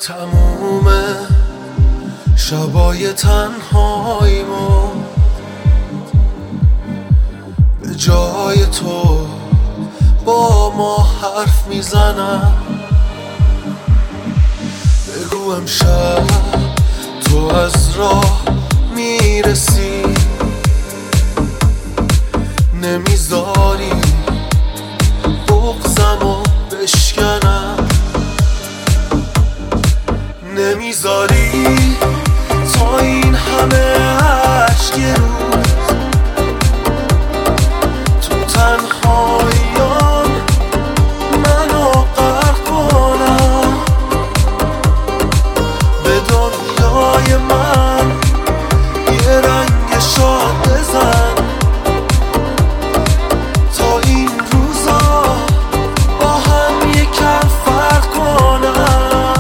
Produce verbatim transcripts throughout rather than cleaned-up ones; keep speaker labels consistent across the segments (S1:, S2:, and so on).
S1: تموم شبای تنهاییمو به جای تو با ما حرف میزنم. بگو امشب تو از راه میرسی، نمیذاری بغضمو بشکنم، نمیذاری تا این همه عشق یه روز تو تنهاییام منو غرق کنم. به دنیای من یه رنگ شاد بزن تا این روزا با هم یکم فرق کنم.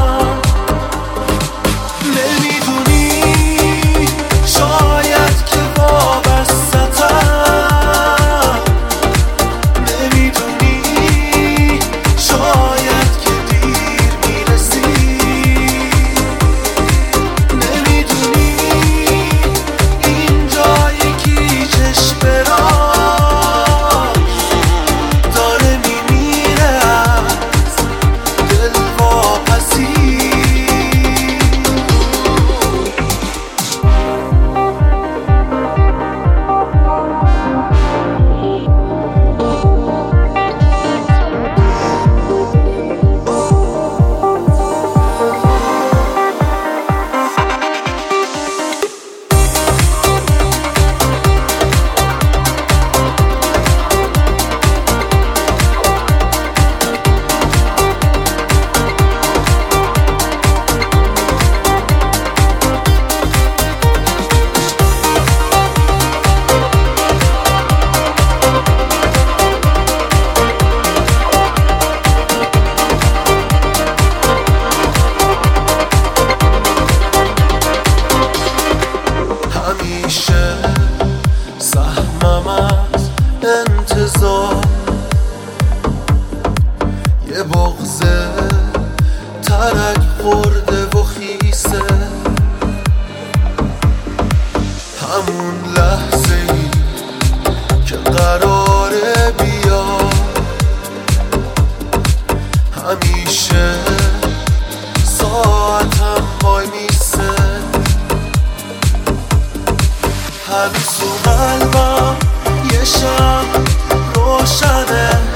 S1: همیشه سهمم از انتظار یه بغضه ترک خورده و خیسه، همون لحظه ای که قراره بیا همیشه ساعتم وای میسه. هنوز تو قلبم یه شب روشنه